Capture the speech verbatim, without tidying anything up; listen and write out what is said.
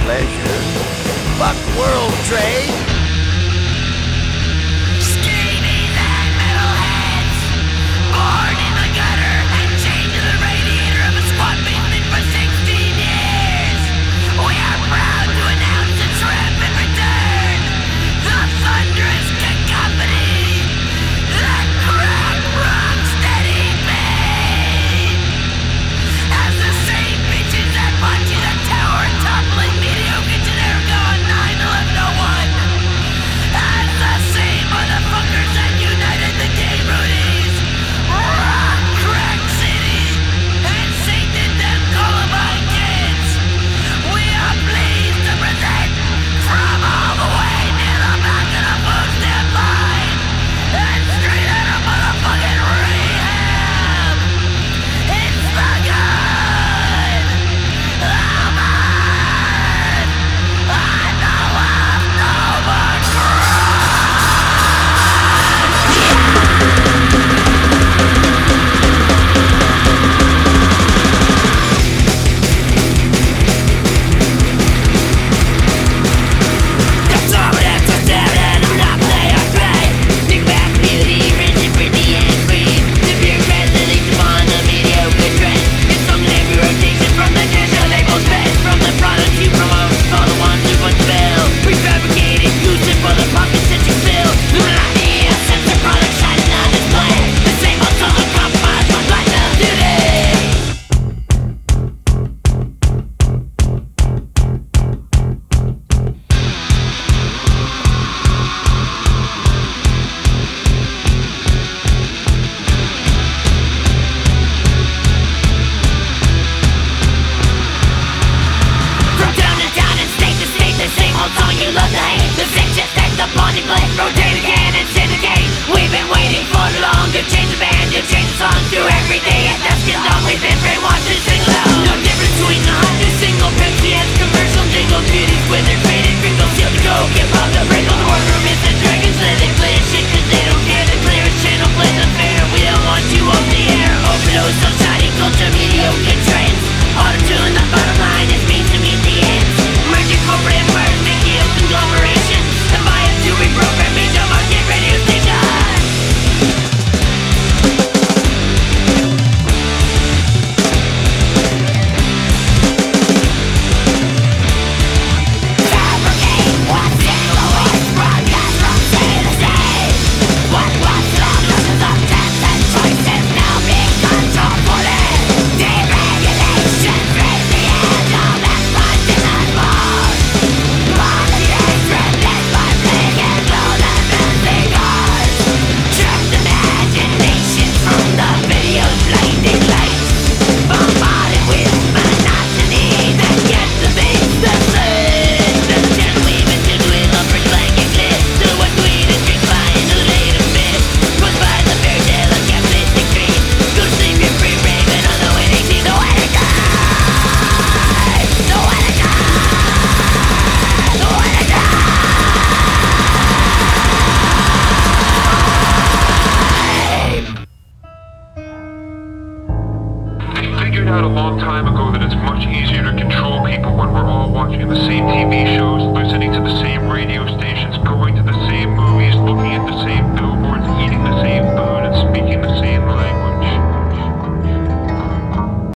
pleasure. Fuck world trade. Skinnies and metalheads, born in the gutter and chained to the radiator of a squat basement for sixteen years. We are proud to announce a triumphant return. The thunderous cacophony, the crack rock steady pain. As the same bitches that bought you the tower toppling mediocre generic on nine eleven oh one. As the same motherfuckers that united the gay Rudies, rock crack city, and sainted them Columbine kids. We are pleased to present from all the way near the back of the food stamp line and straight out of motherfucking rehab. It's the good, the bad, and the leftover There's someone that's a devil and I'm not playing our grade. Think back to beauty, rigid, pretty, and free. The pure resolution upon the mediocre trend. It's something every rotation from the digital label spend. From the products you promote, all the ones you put to bill. Prefabricated, using for the pockets that you fill. The monotony of sensor products shining on display. The same old solo compromise from platinum today. From town to town and state to state, the same old song you love to hate. The same just takes the bonding blade, rotate again and syndicate. We've been waiting for long to change the band, to change the song through every day. At dusk till dawn, we've been brainwashed to sing loud. No difference between the hot new single, Pepsi and commercial jingle. Beauties with their faded crinkles, seal to go, give up the wrinkles. The workroom is the dragons, let they play a shit cause they don't care. They play our channel, play the fair. We don't want you off the air. Overdose on shiny culture, mediocre trends. Auto-tune, the bottom line is means to meet the ends. Merging corporate empires, making up conglomerations. And by it to reprogram major market radio stations. Fabricate what's in the voice, broadcast from city to city. What was long losses of death and choices now being controlled for it. Deregulation, raise the edge, all that's punch in the balls. Politics replaced by bling and gold and fancy cars. Trapped imaginations from the video's blinding lights. Bombarded with monotony that gets the base the same. The channel we've been tuned with upper slang and glitz. To what we eat and drink by in the latest myth. Pushed by the fairy tale of capitalistic dream. Go to sleep, you're free raving on the winning team. The winning die! The winning die! The winning die! They figured out a long time ago that it's much easier to control people when we're all watching the same T V shows, listening to the same radio stations, going to the same movies, looking at the same billboards, eating the same food.